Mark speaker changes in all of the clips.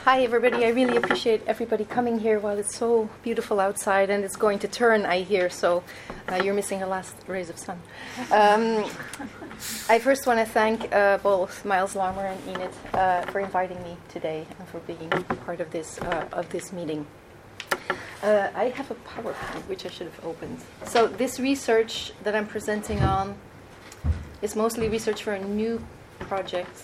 Speaker 1: Hi everybody, I really appreciate everybody coming here while it's so beautiful outside, and it's going to turn, I hear, so you're missing the last rays of sun. I first want to thank both Miles Larmer and Enid for inviting me today and for being part of this meeting. I have a PowerPoint which I should have opened. So this research that I'm presenting on is mostly research for a new project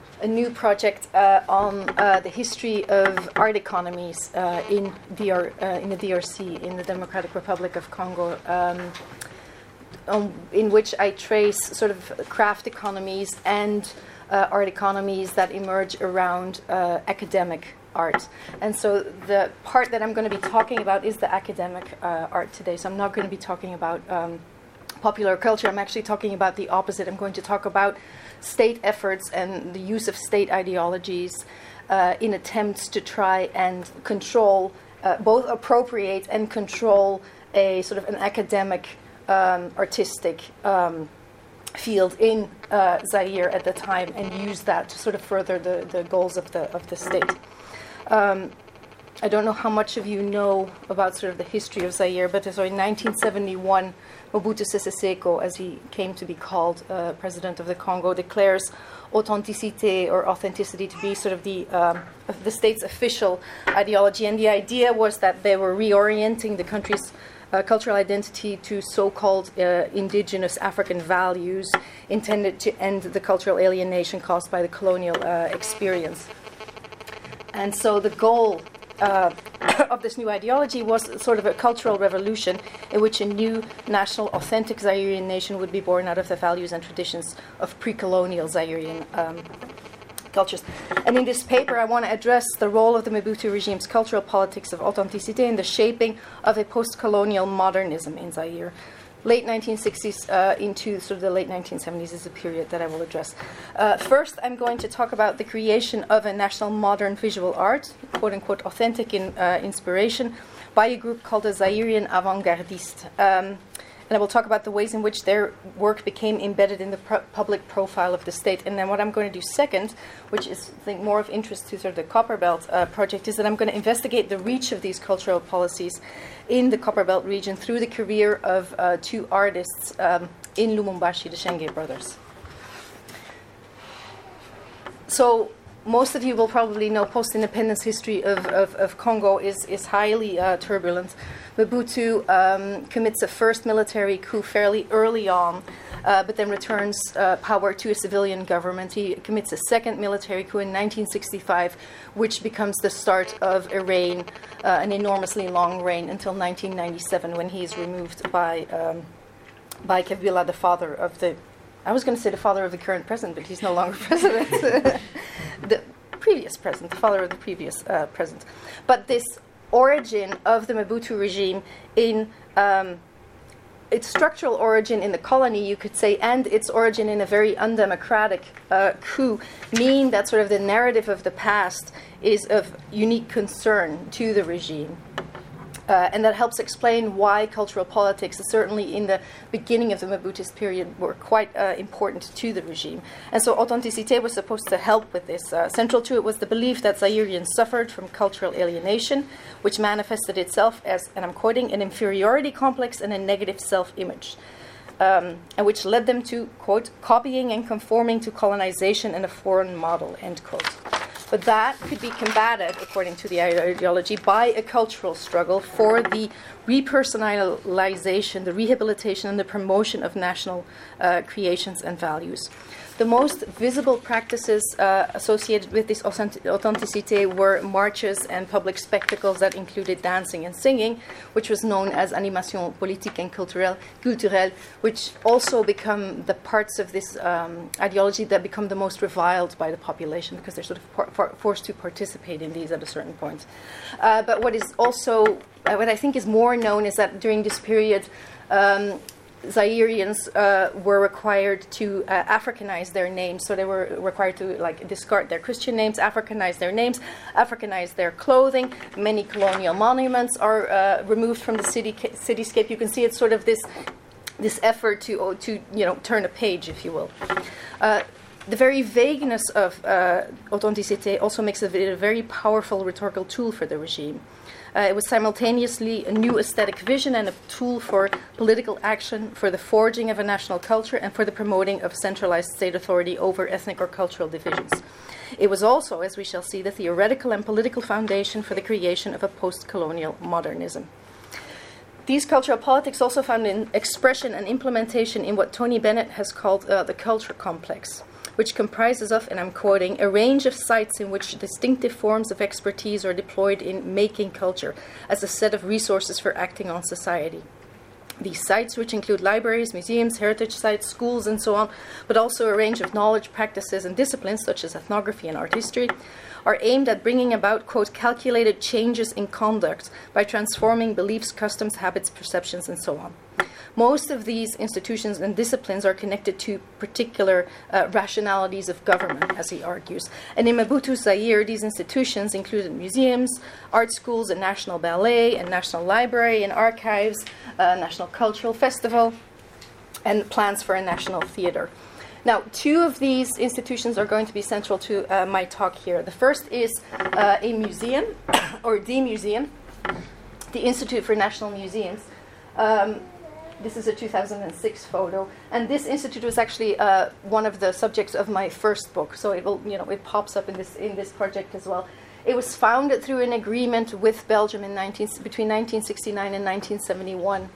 Speaker 1: on the history of art economies in the DRC, in the Democratic Republic of Congo, in which I trace sort of craft economies and art economies that emerge around academic art. And so the part that I'm going to be talking about is the academic art today. So I'm not going to be talking about popular culture. I'm actually talking about the opposite. I'm going to talk about state efforts and the use of state ideologies in attempts to try and control, both appropriate and control a sort of an academic, artistic field in Zaire at the time, and use that to sort of further the goals of the state. I don't know how much of you know about sort of the history of Zaire, but so in 1971, Mobutu Sese Seko, as he came to be called, president of the Congo, declares authenticité or authenticity to be sort of the state's official ideology. And the idea was that they were reorienting the country's cultural identity to so-called indigenous African values intended to end the cultural alienation caused by the colonial experience. And so the goal of this new ideology was sort of a cultural revolution in which a new national authentic Zairean nation would be born out of the values and traditions of pre-colonial Zairean cultures. And in this paper I want to address the role of the Mobutu regime's cultural politics of authenticité in the shaping of a post-colonial modernism in Zaire. Late 1960s into sort of the late 1970s is a period that I will address. First, I'm going to talk about the creation of a national modern visual art, quote-unquote authentic in inspiration, by a group called the Zairean Avant-Gardistes. And I will talk about the ways in which their work became embedded in the public profile of the state. And then what I'm going to do second, which is I think more of interest to sort of the Copperbelt project, is that I'm going to investigate the reach of these cultural policies in the Copperbelt region through the career of two artists in Lumumbashi, the Shenge brothers. So most of you will probably know post-independence history of Congo is highly turbulent. Mobutu commits a first military coup fairly early on, but then returns power to a civilian government. He commits a second military coup in 1965, which becomes the start of a reign, an enormously long reign, until 1997, when he is removed by Kabila, the father of the... I was going to say the father of the current president, but he's no longer president. The previous president, the father of the previous president. But this origin of the Mobutu regime in its structural origin in the colony, you could say, and its origin in a very undemocratic coup, mean that sort of the narrative of the past is of unique concern to the regime. And that helps explain why cultural politics, certainly in the beginning of the Mobutist period, were quite important to the regime. And so authenticité was supposed to help with this. Central to it was the belief that Zairians suffered from cultural alienation, which manifested itself as, and I'm quoting, an inferiority complex and a negative self-image. And which led them to, quote, copying and conforming to colonization and a foreign model, end quote. But that could be combated, according to the ideology, by a cultural struggle for the repersonalization, the rehabilitation, and the promotion of national creations and values. The most visible practices associated with this authenticité were marches and public spectacles that included dancing and singing, which was known as animation politique and culturelle, which also become the parts of this ideology that become the most reviled by the population, because they're sort of forced to participate in these at a certain point. But what is also, what I think is more known, is that during this period, Zairians were required to Africanize their names, so they were required to discard their Christian names, Africanize their names, Africanize their clothing. Many colonial monuments are removed from the cityscape. You can see it's sort of this effort to turn a page, if you will. The very vagueness of authenticité also makes it a very powerful rhetorical tool for the regime. It was simultaneously a new aesthetic vision and a tool for political action, for the forging of a national culture, and for the promoting of centralized state authority over ethnic or cultural divisions. It was also, as we shall see, the theoretical and political foundation for the creation of a post-colonial modernism. These cultural politics also found an expression and implementation in what Tony Bennett has called the culture complex, which comprises of, and I'm quoting, a range of sites in which distinctive forms of expertise are deployed in making culture as a set of resources for acting on society. These sites, which include libraries, museums, heritage sites, schools, and so on, but also a range of knowledge, practices, and disciplines, such as ethnography and art history, are aimed at bringing about, quote, calculated changes in conduct by transforming beliefs, customs, habits, perceptions, and so on. Most of these institutions and disciplines are connected to particular rationalities of government, as he argues. And in Mobutu's Zaire, these institutions included museums, art schools, a national ballet, a national library, and archives, a national cultural festival, and plans for a national theater. Now, two of these institutions are going to be central to my talk here. The first is a museum, or the museum, the Institute for National Museums. This is a 2006 photo, and this institute was actually one of the subjects of my first book. So it will, it pops up in this project as well. It was founded through an agreement with Belgium between 1969 and 1971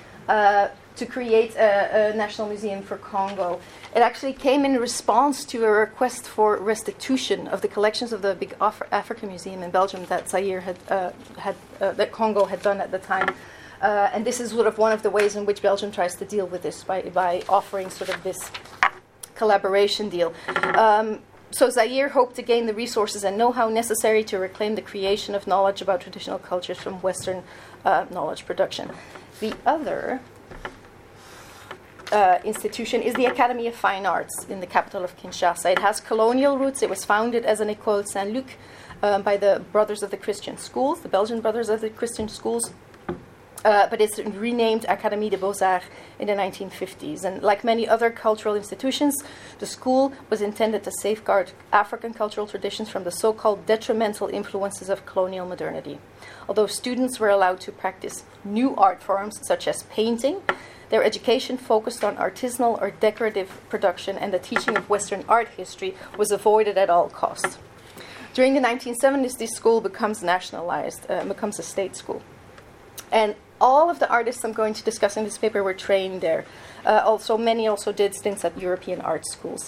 Speaker 1: to create a national museum for Congo. It actually came in response to a request for restitution of the collections of the big African museum in Belgium that Zaire that Congo had done at the time. And this is sort of one of the ways in which Belgium tries to deal with this by offering sort of this collaboration deal. So Zaire hoped to gain the resources and know-how necessary to reclaim the creation of knowledge about traditional cultures from Western knowledge production. The other institution is the Academy of Fine Arts in the capital of Kinshasa. It has colonial roots. It was founded as an École Saint-Luc by the Brothers of the Christian Schools, the Belgian Brothers of the Christian Schools. But it's renamed Académie des Beaux-Arts in the 1950s. And like many other cultural institutions, the school was intended to safeguard African cultural traditions from the so-called detrimental influences of colonial modernity. Although students were allowed to practice new art forms such as painting, their education focused on artisanal or decorative production, and the teaching of Western art history was avoided at all costs. During the 1970s, this school becomes nationalized, becomes a state school. And all of the artists I'm going to discuss in this paper were trained there. Many also did stints at European art schools.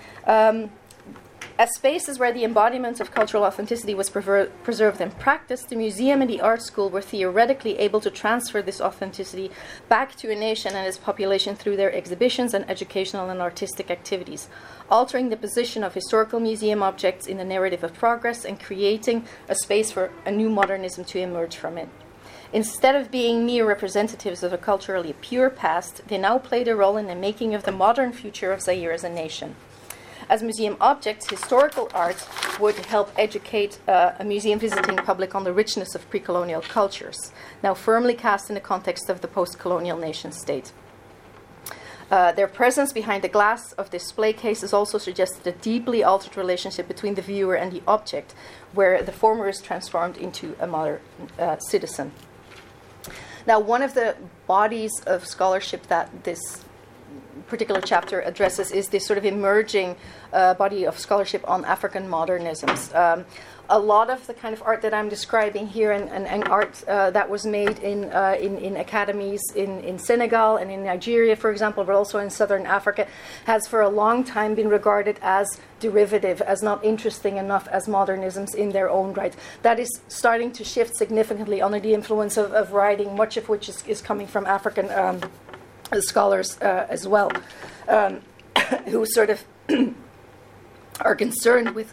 Speaker 1: As spaces where the embodiment of cultural authenticity was preserved and practiced, the museum and the art school were theoretically able to transfer this authenticity back to a nation and its population through their exhibitions and educational and artistic activities, altering the position of historical museum objects in the narrative of progress and creating a space for a new modernism to emerge from it. Instead of being mere representatives of a culturally pure past, they now played a role in the making of the modern future of Zaire as a nation. As museum objects, historical art would help educate a museum visiting public on the richness of pre-colonial cultures, now firmly cast in the context of the post-colonial nation-state. Their presence behind the glass of display cases also suggested a deeply altered relationship between the viewer and the object, where the former is transformed into a modern citizen. Now, one of the bodies of scholarship that this particular chapter addresses is this sort of emerging body of scholarship on African modernisms. A lot of the kind of art that I'm describing here and art that was made in academies in Senegal and in Nigeria, for example, but also in southern Africa, has for a long time been regarded as derivative, as not interesting enough as modernisms in their own right. That is starting to shift significantly under the influence of writing, much of which is coming from African scholars as well, who sort of are concerned with,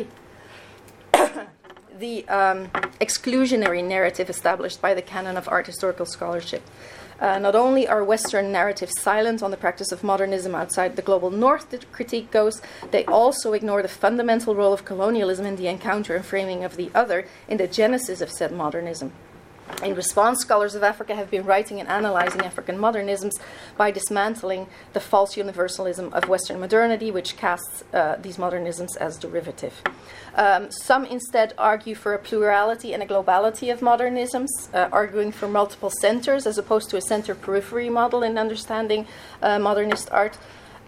Speaker 1: the exclusionary narrative established by the canon of art historical scholarship. Not only are Western narratives silent on the practice of modernism outside the global North, the critique goes, they also ignore the fundamental role of colonialism in the encounter and framing of the other in the genesis of said modernism. In response, scholars of Africa have been writing and analyzing African modernisms by dismantling the false universalism of Western modernity, which casts these modernisms as derivative. Some instead argue for a plurality and a globality of modernisms, arguing for multiple centers as opposed to a center-periphery model in understanding modernist art.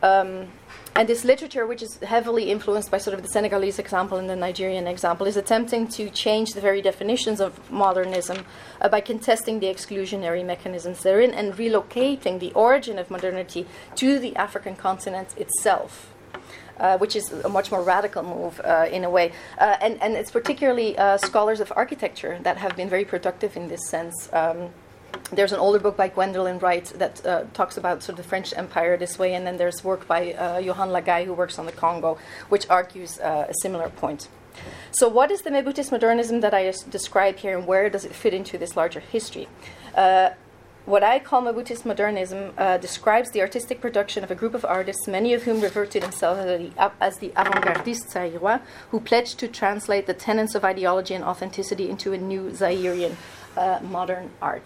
Speaker 1: And this literature, which is heavily influenced by sort of the Senegalese example and the Nigerian example, is attempting to change the very definitions of modernism by contesting the exclusionary mechanisms therein and relocating the origin of modernity to the African continent itself. Which is a much more radical move in a way. And it's particularly scholars of architecture that have been very productive in this sense. There's an older book by Gwendolyn Wright that talks about sort of the French Empire this way, and then there's work by Johan Lagaille, who works on the Congo, which argues a similar point. So what is the Mebutist modernism that I describe here, and where does it fit into this larger history? What I call Mebutist modernism describes the artistic production of a group of artists, many of whom refer to themselves as the avant-gardistes Zaïrois, who pledged to translate the tenets of ideology and authenticity into a new Zaïrian modern art.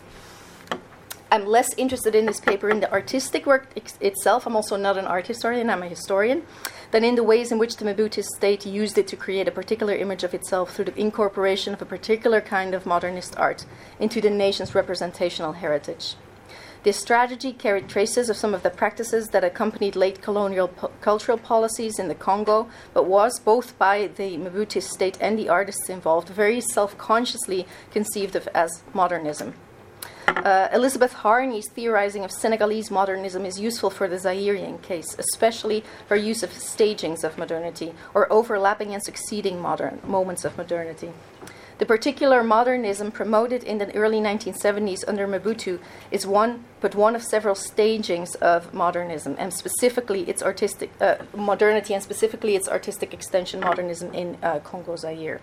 Speaker 1: I'm less interested in this paper in the artistic work itself. I'm also not an art historian, I'm a historian, than in the ways in which the Mebutist state used it to create a particular image of itself through the incorporation of a particular kind of modernist art into the nation's representational heritage. This strategy carried traces of some of the practices that accompanied late colonial cultural policies in the Congo, but was, both by the Mebutist state and the artists involved, very self-consciously conceived of as modernism. Elizabeth Harney's theorizing of Senegalese modernism is useful for the Zairian case, especially her use of stagings of modernity, or overlapping and succeeding modern moments of modernity. The particular modernism promoted in the early 1970s under Mobutu is one of several stagings of modernism, and specifically its artistic modernity, and specifically its artistic extension, modernism in Congo Zaire.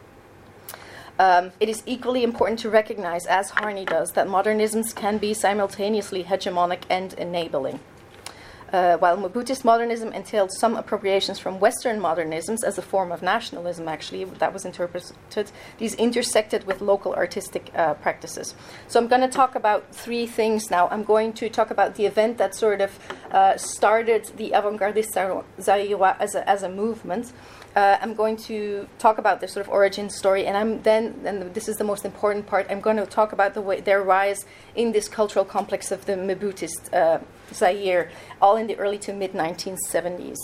Speaker 1: It is equally important to recognize, as Harney does, that modernisms can be simultaneously hegemonic and enabling. While Mebutist modernism entailed some appropriations from Western modernisms as a form of nationalism, actually, that was interpreted, these intersected with local artistic practices. So I'm going to talk about three things now. I'm going to talk about the event that sort of started the avant-gardist Zaïrois as a movement. I'm going to talk about their sort of origin story, and this is the most important part, I'm going to talk about their rise in this cultural complex of the Mebutist Zaire, all in the early to mid-1970s.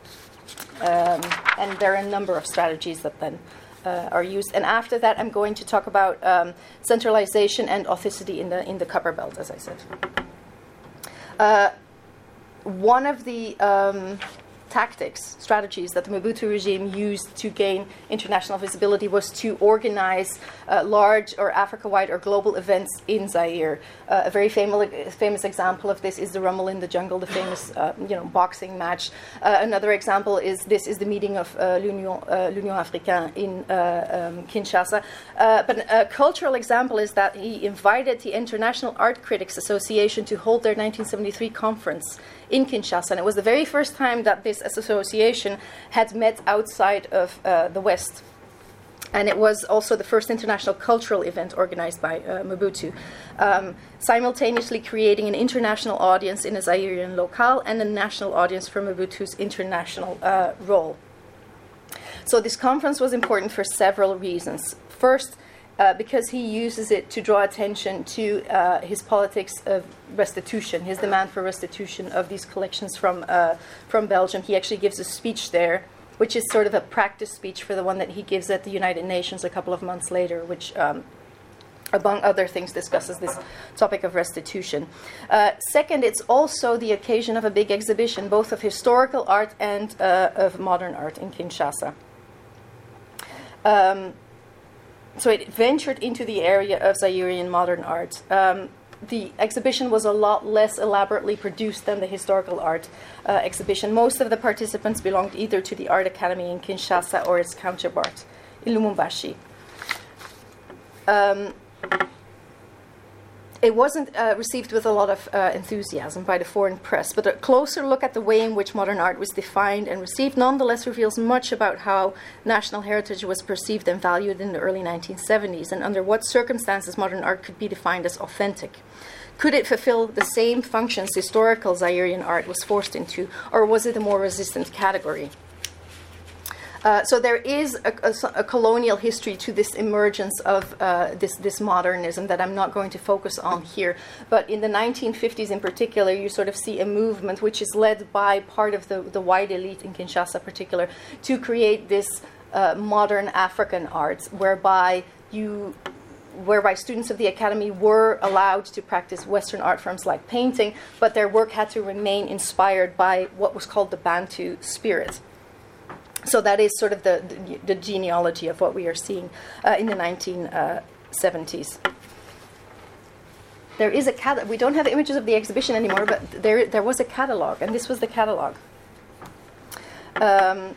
Speaker 1: And there are a number of strategies that then are used. And after that, I'm going to talk about centralization and authenticity in the Copper Belt, as I said. One of the strategies that the Mobutu regime used to gain international visibility was to organize large or Africa-wide or global events in Zaire. A very famous example of this is the Rumble in the Jungle, the famous boxing match. Another example is the meeting of l'Union Africaine in Kinshasa. But a cultural example is that he invited the International Art Critics Association to hold their 1973 conference in Kinshasa. And it was the very first time that this association had met outside of the West. And it was also the first international cultural event organized by Mobutu, simultaneously creating an international audience in a Zairian locale and a national audience for Mobutu's international role. So this conference was important for several reasons. First, because he uses it to draw attention to his politics of restitution, his demand for restitution of these collections from Belgium. He actually gives a speech there, which is sort of a practice speech for the one that he gives at the United Nations a couple of months later, which, among other things, discusses this topic of restitution. Second, it's also the occasion of a big exhibition, both of historical art and of modern art in Kinshasa. So it ventured into the area of Zairian modern art. The exhibition was a lot less elaborately produced than the historical art exhibition. Most of the participants belonged either to the Art Academy in Kinshasa or its counterpart in Lumumbashi. it wasn't received with a lot of enthusiasm by the foreign press, but a closer look at the way in which modern art was defined and received nonetheless reveals much about how national heritage was perceived and valued in the early 1970s, and under what circumstances modern art could be defined as authentic. Could it fulfill the same functions historical Zairian art was forced into, or was it a more resistant category? So there is a colonial history to this emergence of this modernism that I'm not going to focus on here. But in the 1950s in particular, you sort of see a movement which is led by part of the white elite in Kinshasa in particular to create this modern African art whereby students of the academy were allowed to practice Western art forms like painting, but their work had to remain inspired by what was called the Bantu spirit. So that is sort of the genealogy of what we are seeing in the 1970s. There is a we don't have images of the exhibition anymore, but there was a catalog, and this was the catalog. The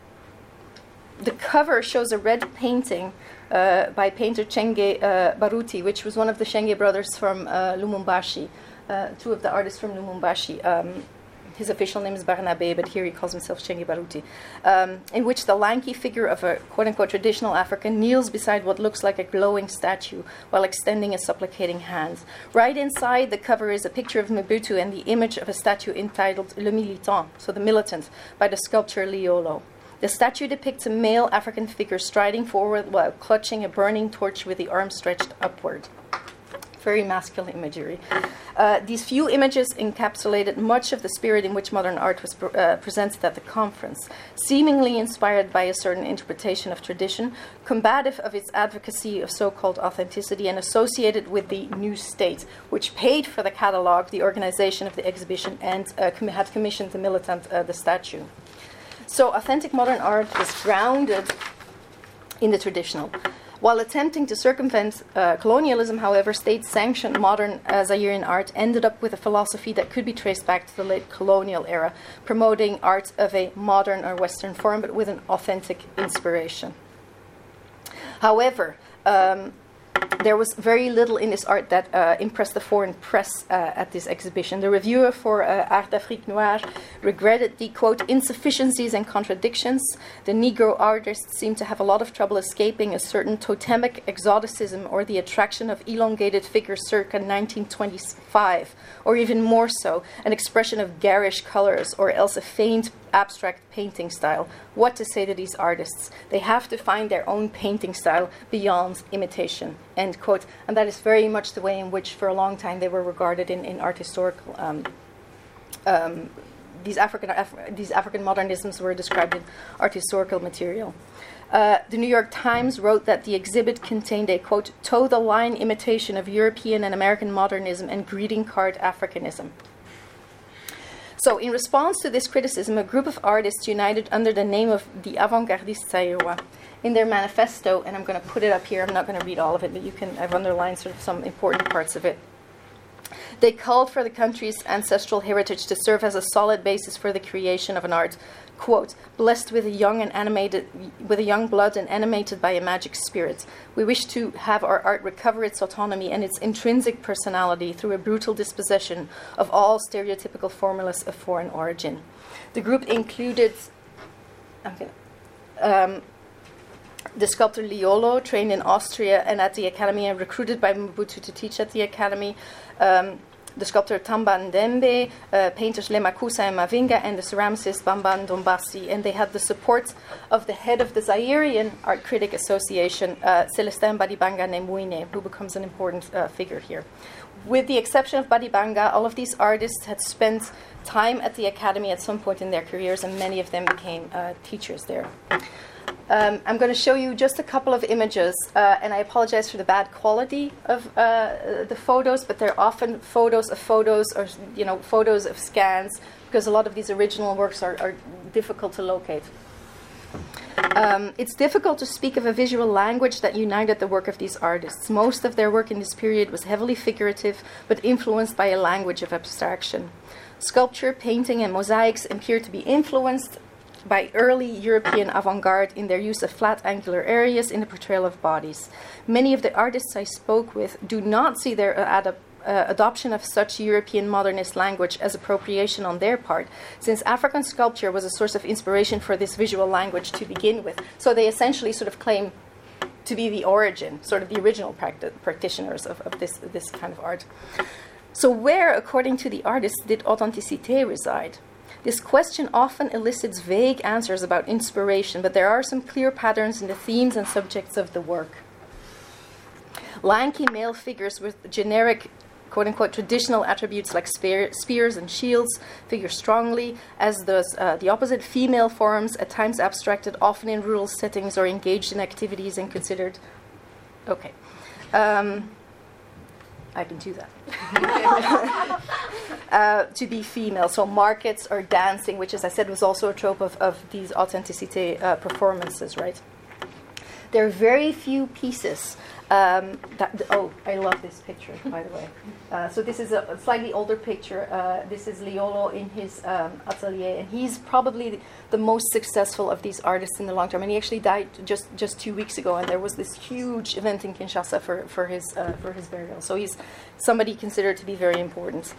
Speaker 1: cover shows a red painting by painter Chenge Baruti, which was one of the Chenge brothers from Lumumbashi, two of the artists from Lumumbashi. His official name is Barnabé, but here he calls himself Chenge Baruti, in which the lanky figure of a quote-unquote traditional African kneels beside what looks like a glowing statue while extending a supplicating hand. Right inside the cover is a picture of Mobutu and the image of a statue entitled Le Militant, so the militant, by the sculptor Liolo. The statue depicts a male African figure striding forward while clutching a burning torch with the arm stretched upward. Very masculine imagery. These few images encapsulated much of the spirit in which modern art was presented at the conference, seemingly inspired by a certain interpretation of tradition, combative of its advocacy of so-called authenticity, and associated with the new state, which paid for the catalog, the organization of the exhibition, and had commissioned the militant, the statue. So authentic modern art was grounded in the traditional. While attempting to circumvent colonialism, however, state-sanctioned modern Zairian art ended up with a philosophy that could be traced back to the late colonial era, promoting art of a modern or Western form, but with an authentic inspiration. However, there was very little in this art that impressed the foreign press at this exhibition. The reviewer for Art d'Afrique Noire regretted the, quote, insufficiencies and contradictions. The Negro artists seemed to have a lot of trouble escaping a certain totemic exoticism or the attraction of elongated figures circa 1925, or even more so, an expression of garish colors, or else a faint abstract painting style. What to say to these artists? They have to find their own painting style beyond imitation, end quote. And that is very much the way in which for a long time they were regarded in art historical. These African modernisms were described in art historical material. The New York Times wrote that the exhibit contained a, quote, toe-the-line imitation of European and American modernism and greeting card Africanism. So, in response to this criticism, a group of artists united under the name of the Avant-Gardistes Zaïrois in their manifesto, and I'm going to put it up here. I'm not going to read all of it, but I've underlined sort of some important parts of it. They called for the country's ancestral heritage to serve as a solid basis for the creation of an art, quote, blessed with a young blood and animated by a magic spirit. We wish to have our art recover its autonomy and its intrinsic personality through a brutal dispossession of all stereotypical formulas of foreign origin. The group included the sculptor Liolo, trained in Austria and at the academy and recruited by Mobutu to teach at the academy, the sculptor Tamba Ndembe, painters Lemakusa and Mavinga, and the ceramicist Bamba Ndombasi. And they had the support of the head of the Zairian Art Critic Association, Celestin Badibanga Nemuine, who becomes an important figure here. With the exception of Badibanga, all of these artists had spent time at the academy at some point in their careers, and many of them became teachers there. I'm going to show you just a couple of images, and I apologize for the bad quality of the photos, but they're often photos of photos, or photos of scans, because a lot of these original works are difficult to locate. It's difficult to speak of a visual language that united the work of these artists. Most of their work in this period was heavily figurative, but influenced by a language of abstraction. Sculpture, painting, and mosaics appear to be influenced by early European avant-garde in their use of flat angular areas in the portrayal of bodies. Many of the artists I spoke with do not see their adoption of such European modernist language as appropriation on their part, since African sculpture was a source of inspiration for this visual language to begin with. So they essentially sort of claim to be the origin, sort of the original practitioners of this kind of art. So where, according to the artist, did authenticité reside? This question often elicits vague answers about inspiration, but there are some clear patterns in the themes and subjects of the work. Lanky male figures with generic, quote-unquote, traditional attributes like spears and shields figure strongly, as does the opposite female forms, at times abstracted, often in rural settings or engaged in activities and considered... Okay. I can do that. To be female. So markets or dancing, which, as I said, was also a trope of these authenticité performances, right? There are very few pieces I love this picture, by the way. So this is a slightly older picture. This is Liolo in his atelier, and he's probably the most successful of these artists in the long term. And he actually died just 2 weeks ago, and there was this huge event in Kinshasa for his burial. So he's somebody considered to be very important.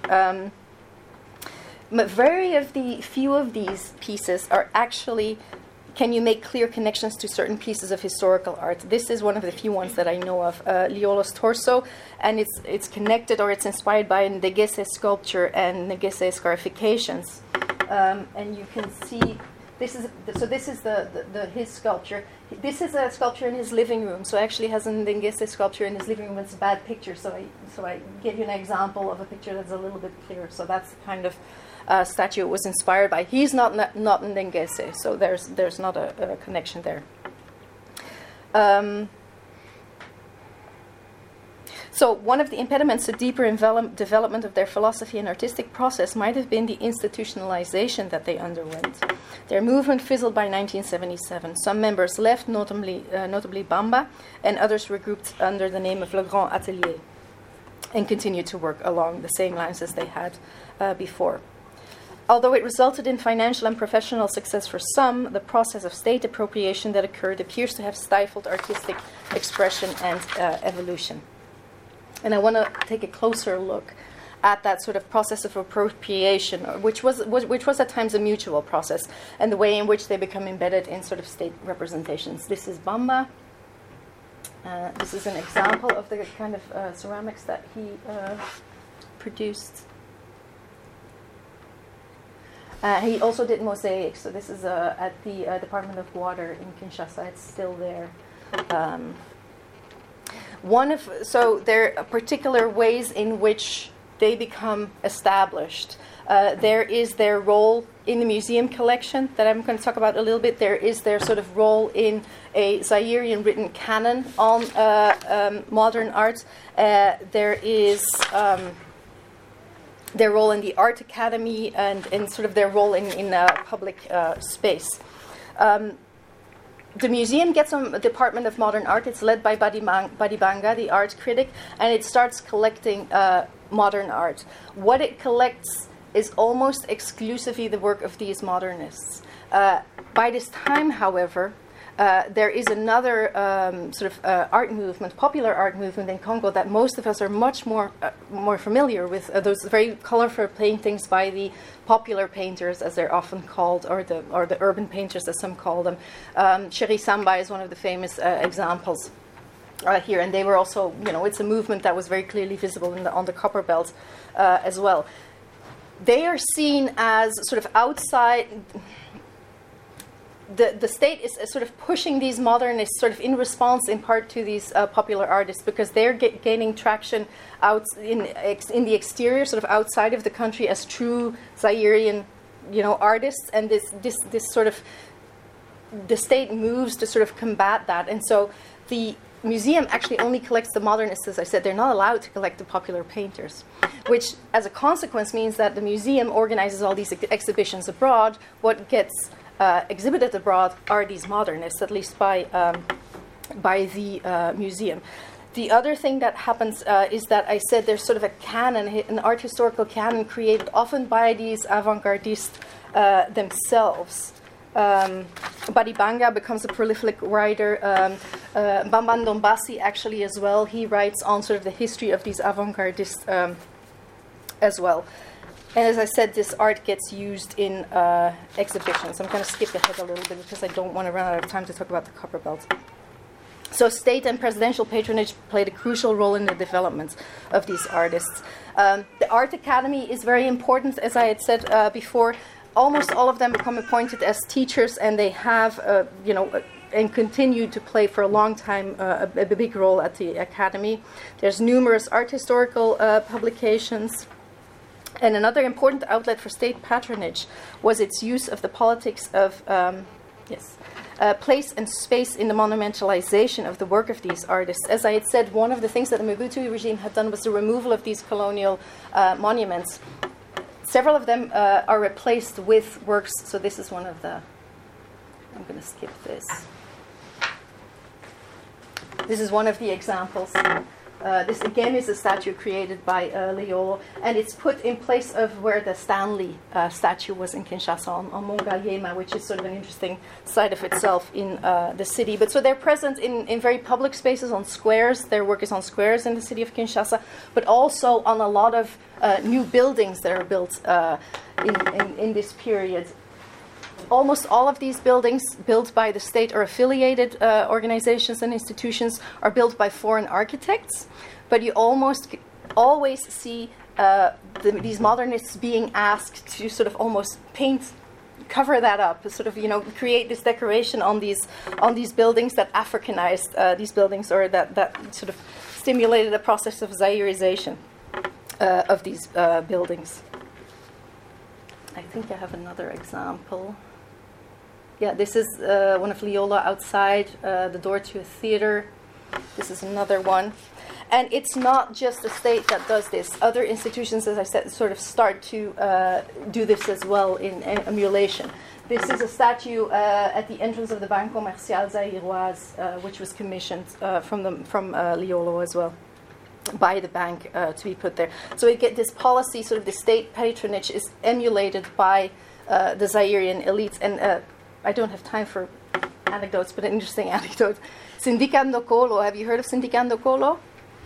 Speaker 1: But few of these pieces are actually. Can you make clear connections to certain pieces of historical art? This is one of the few ones that I know of, Liolo's torso, and it's connected or it's inspired by Ndegese sculpture and Ndegese scarifications. And you can see this is his sculpture. This is a sculpture in his living room. So actually has a Ndegese sculpture in his living room. It's a bad picture. So I give you an example of a picture that's a little bit clearer. So that's the kind of statue it was inspired by. He's not Ndegese, so there's not a connection there. So one of the impediments to deeper development of their philosophy and artistic process might have been the institutionalization that they underwent. Their movement fizzled by 1977. Some members left, notably Bamba, and others were grouped under the name of Le Grand Atelier and continued to work along the same lines as they had before. Although it resulted in financial and professional success for some, the process of state appropriation that occurred appears to have stifled artistic expression and evolution. And I want to take a closer look at that sort of process of appropriation, which was at times a mutual process, and the way in which they become embedded in sort of state representations. This is Bamba. This is an example of the kind of ceramics that he produced. He also did mosaics, so this is at the Department of Water in Kinshasa. It's still there. So there are particular ways in which they become established. There is their role in the museum collection that I'm going to talk about a little bit. There is their sort of role in a Zairian written canon on modern art. There is their role in the Art Academy and sort of their role in public space. The museum gets a Department of Modern Art. It's led by Badibanga, the art critic, and it starts collecting modern art. What it collects is almost exclusively the work of these modernists. By this time, however, there is another art movement, popular art movement in Congo that most of us are much more familiar with. Those very colorful paintings by the popular painters, as they're often called, or the urban painters, as some call them. Chéri Samba is one of the famous examples here, and they were also, it's a movement that was very clearly visible on the Copper Belt as well. They are seen as sort of outside. The state is sort of pushing these modernists sort of in response in part to these popular artists, because they're gaining traction out in the exterior, sort of outside of the country, as true Zairian, artists, and this sort of the state moves to sort of combat that, and so the museum actually only collects the modernists. As I said, they're not allowed to collect the popular painters, which as a consequence means that the museum organizes all these exhibitions abroad. What gets exhibited abroad are these modernists, at least by the museum. The other thing that happens is that I said there's sort of a canon, an art historical canon created often by these avant-gardists themselves. Badibanga becomes a prolific writer. Bamban Dombasi actually as well, he writes on sort of the history of these avant-gardists as well. And as I said, this art gets used in exhibitions. I'm going to skip ahead a little bit because I don't want to run out of time to talk about the Copper Belt. So state and presidential patronage played a crucial role in the development of these artists. The Art Academy is very important, as I had said before. Almost all of them become appointed as teachers, and they have, and continue to play for a long time a big role at the Academy. There's numerous art historical publications. And another important outlet for state patronage was its use of the politics of place and space in the monumentalization of the work of these artists. As I had said, one of the things that the Mobutu regime had done was the removal of these colonial monuments. Several of them are replaced with works. So this is one of the... I'm going to skip this. This is one of the examples. This again is a statue created by Liolo, and it's put in place of where the Stanley statue was in Kinshasa on Mont Galiema, which is sort of an interesting site of itself in the city. But so they're present in very public spaces, on squares. Their work is on squares in the city of Kinshasa, but also on a lot of new buildings that are built in this period. Almost all of these buildings built by the state or affiliated organizations and institutions are built by foreign architects, but you almost always see these modernists being asked to sort of almost cover that up, sort of create this decoration on these buildings that Africanized these buildings, or that sort of stimulated a process of Zairization of these buildings. I think I have another example. Yeah, this is one of Liolo outside the door to a theater. This is another one. And it's not just the state that does this. Other institutions, as I said, sort of start to do this as well in emulation. This is a statue at the entrance of the Banque Commerciale Zaïroise, which was commissioned from Liolo as well, by the bank to be put there. So we get this policy, sort of the state patronage is emulated by the Zairian elites. And I don't have time for anecdotes, but an interesting anecdote. Sindikat Ndokolo, have you heard of Sindikat Ndokolo?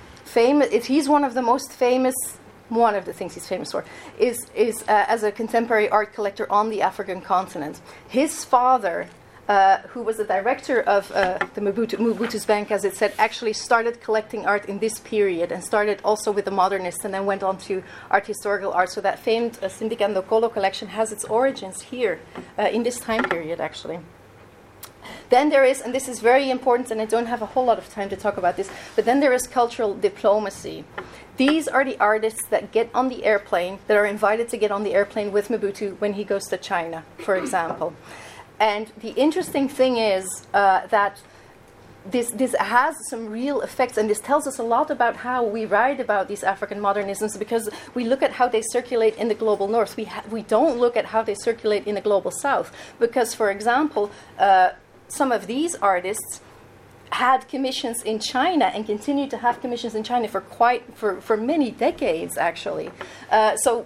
Speaker 1: He's one of the most famous, one of the things he's famous for, is as a contemporary art collector on the African continent. His father, who was the director of the Mobutu's Bank, as it said, actually started collecting art in this period and started also with the modernists and then went on to art historical art. So that famed Sindikat Ndokolo collection has its origins here in this time period, actually. Then there is, and this is very important, and I don't have a whole lot of time to talk about this, but then there is cultural diplomacy. These are the artists that get on the airplane, that are invited to get on the airplane with Mobutu when he goes to China, for example. And the interesting thing is that this has some real effects, and this tells us a lot about how we write about these African modernisms, because we look at how they circulate in the global north. We don't look at how they circulate in the global south, because, for example, some of these artists had commissions in China and continue to have commissions in China for many decades, actually. So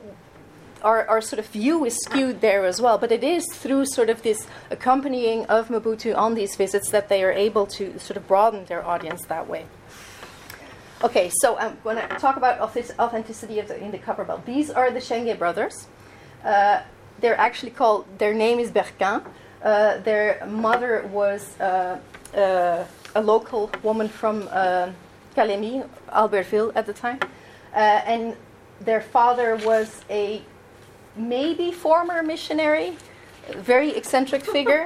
Speaker 1: our sort of view is skewed there as well, but it is through sort of this accompanying of Mobutu on these visits that they are able to sort of broaden their audience that way. Okay, so I'm going to talk about authenticity in the Copper Belt. These are the Shenge brothers. They're actually called, their name is Berquin. Their mother was a local woman from Kalemi, Albertville at the time. And their father was a maybe former missionary, very eccentric figure,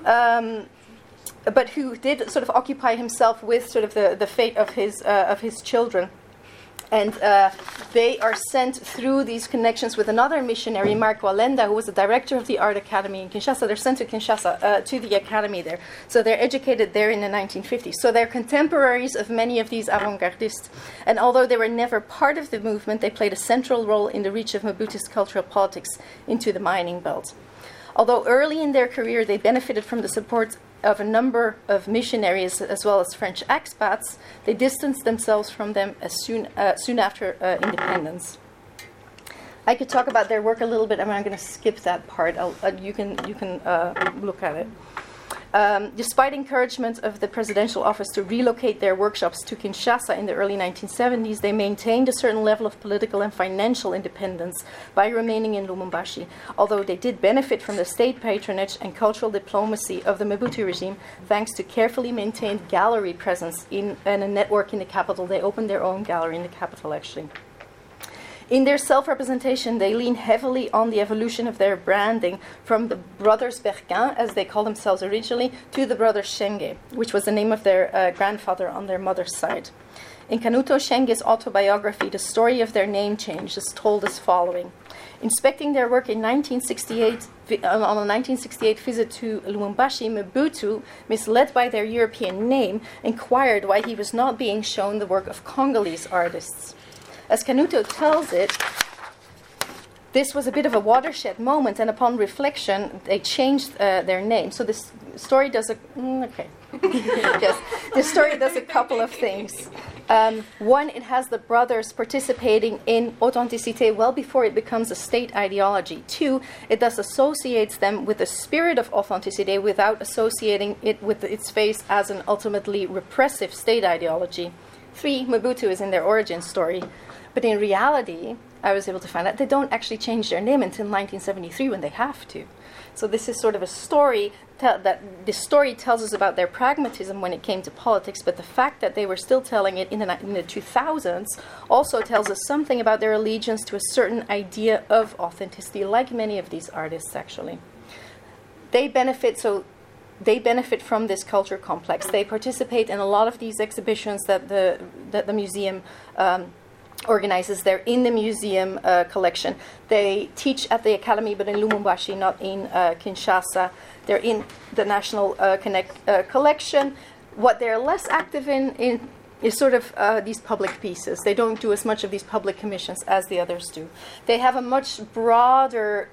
Speaker 1: but who did sort of occupy himself with sort of the fate of his children. And they are sent through these connections with another missionary, Marco Alenda, who was the director of the Art Academy in Kinshasa. They're sent to Kinshasa, to the academy there. So they're educated there in the 1950s. So they're contemporaries of many of these avant-gardists. And although they were never part of the movement, they played a central role in the reach of Mobutu's cultural politics into the mining belt. Although early in their career they benefited from the support of a number of missionaries as well as French expats, they distanced themselves from them soon after independence. I could talk about their work a little bit. I'm going to skip that part. You can look at it. Despite encouragement of the presidential office to relocate their workshops to Kinshasa in the early 1970s, they maintained a certain level of political and financial independence by remaining in Lubumbashi, although they did benefit from the state patronage and cultural diplomacy of the Mobutu regime, thanks to carefully maintained gallery presence and a network in the capital. They opened their own gallery in the capital, actually. In their self-representation, they lean heavily on the evolution of their branding from the brothers Berquin, as they call themselves originally, to the brothers Shenge, which was the name of their grandfather on their mother's side. In Kanuto Shenge's autobiography, the story of their name change is told as following. Inspecting their work in 1968, on a 1968 visit to Lubumbashi, Mobutu, misled by their European name, inquired why he was not being shown the work of Congolese artists. As Kanuto tells it, this was a bit of a watershed moment, and upon reflection, they changed their name. So this story does yes, this story does a couple of things. One, it has the brothers participating in authenticité well before it becomes a state ideology. Two, it thus associates them with the spirit of authenticité without associating it with its face as an ultimately repressive state ideology. Three, Mobutu is in their origin story. But in reality, I was able to find out they don't actually change their name until 1973 when they have to. So this is sort of a story that this story tells us about their pragmatism when it came to politics, but the fact that they were still telling it in the 2000s also tells us something about their allegiance to a certain idea of authenticity, like many of these artists, actually. They benefit from this culture complex. They participate in a lot of these exhibitions that the museum organizes. They're in the museum collection. They teach at the academy, but in Lubumbashi, not in Kinshasa. They're in the National Collection. What they're less active in is sort of these public pieces. They don't do as much of these public commissions as the others do. They have a much broader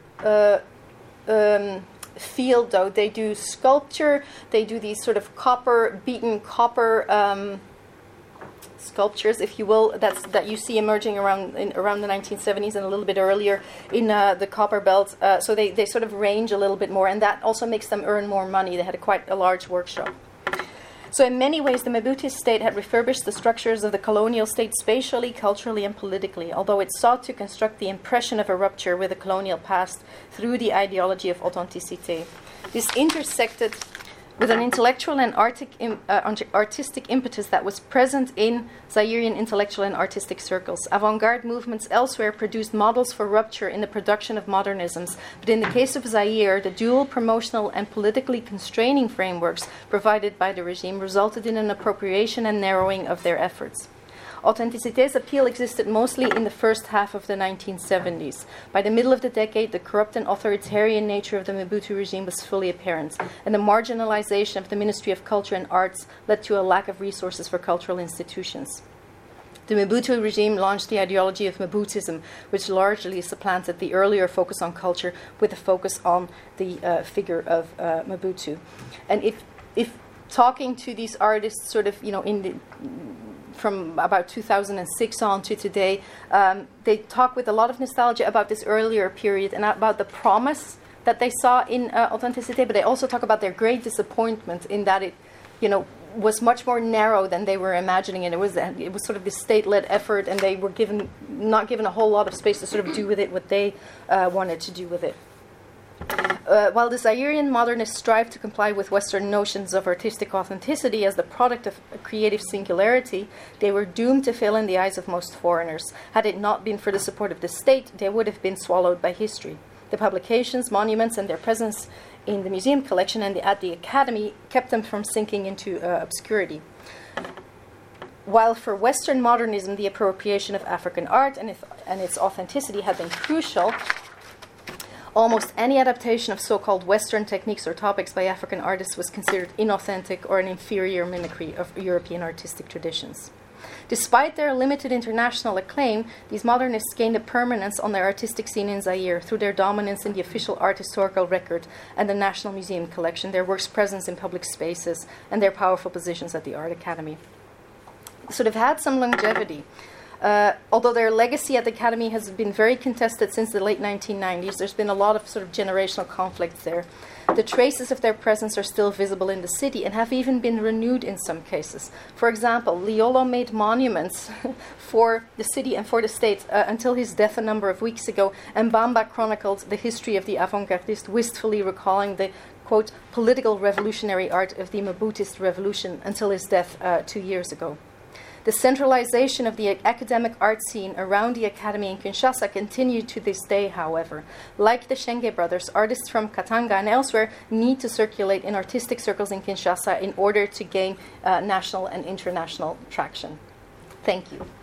Speaker 1: field, though. They do sculpture. They do these sort of beaten copper sculptures, if you will, that you see emerging around the 1970s and a little bit earlier in the copper belt. So they sort of range a little bit more, and that also makes them earn more money. They had quite a large workshop. So in many ways, the Mobutu state had refurbished the structures of the colonial state spatially, culturally, and politically, although it sought to construct the impression of a rupture with the colonial past through the ideology of authenticité. This intersected with an intellectual and artistic impetus that was present in Zairian intellectual and artistic circles. Avant-garde movements elsewhere produced models for rupture in the production of modernisms, but in the case of Zaire, the dual promotional and politically constraining frameworks provided by the regime resulted in an appropriation and narrowing of their efforts. Authenticité's appeal existed mostly in the first half of the 1970s. By the middle of the decade, the corrupt and authoritarian nature of the Mobutu regime was fully apparent, and the marginalization of the Ministry of Culture and Arts led to a lack of resources for cultural institutions. The Mobutu regime launched the ideology of Mobutism, which largely supplanted the earlier focus on culture with a focus on the figure of Mobutu. And if talking to these artists sort of, from about 2006 on to today, they talk with a lot of nostalgia about this earlier period and about the promise that they saw in authenticité, but they also talk about their great disappointment in that it, was much more narrow than they were imagining, and it was sort of this state-led effort, and they were not given a whole lot of space to sort of do with it what they wanted to do with it. While the Zairian modernists strive to comply with Western notions of artistic authenticity as the product of a creative singularity, they were doomed to fail in the eyes of most foreigners. Had it not been for the support of the state, they would have been swallowed by history. The publications, monuments, and their presence in the museum collection and at the academy kept them from sinking into obscurity. While for Western modernism, the appropriation of African art and its authenticity had been crucial, almost any adaptation of so-called Western techniques or topics by African artists was considered inauthentic or an inferior mimicry of European artistic traditions. Despite their limited international acclaim, these modernists gained a permanence on their artistic scene in Zaire through their dominance in the official art historical record and the National Museum collection, their works' presence in public spaces, and their powerful positions at the Art Academy. So they've had some longevity. Although their legacy at the Academy has been very contested since the late 1990s, there's been a lot of sort of generational conflicts there. The traces of their presence are still visible in the city and have even been renewed in some cases. For example, Liolo made monuments for the city and for the state until his death a number of weeks ago, and Bamba chronicled the history of the avant-gardist, wistfully recalling the, quote, political revolutionary art of the Mabutist revolution until his death 2 years ago. The centralization of the academic art scene around the academy in Kinshasa continued to this day, however. Like the Shenge brothers, artists from Katanga and elsewhere need to circulate in artistic circles in Kinshasa in order to gain national and international traction. Thank you.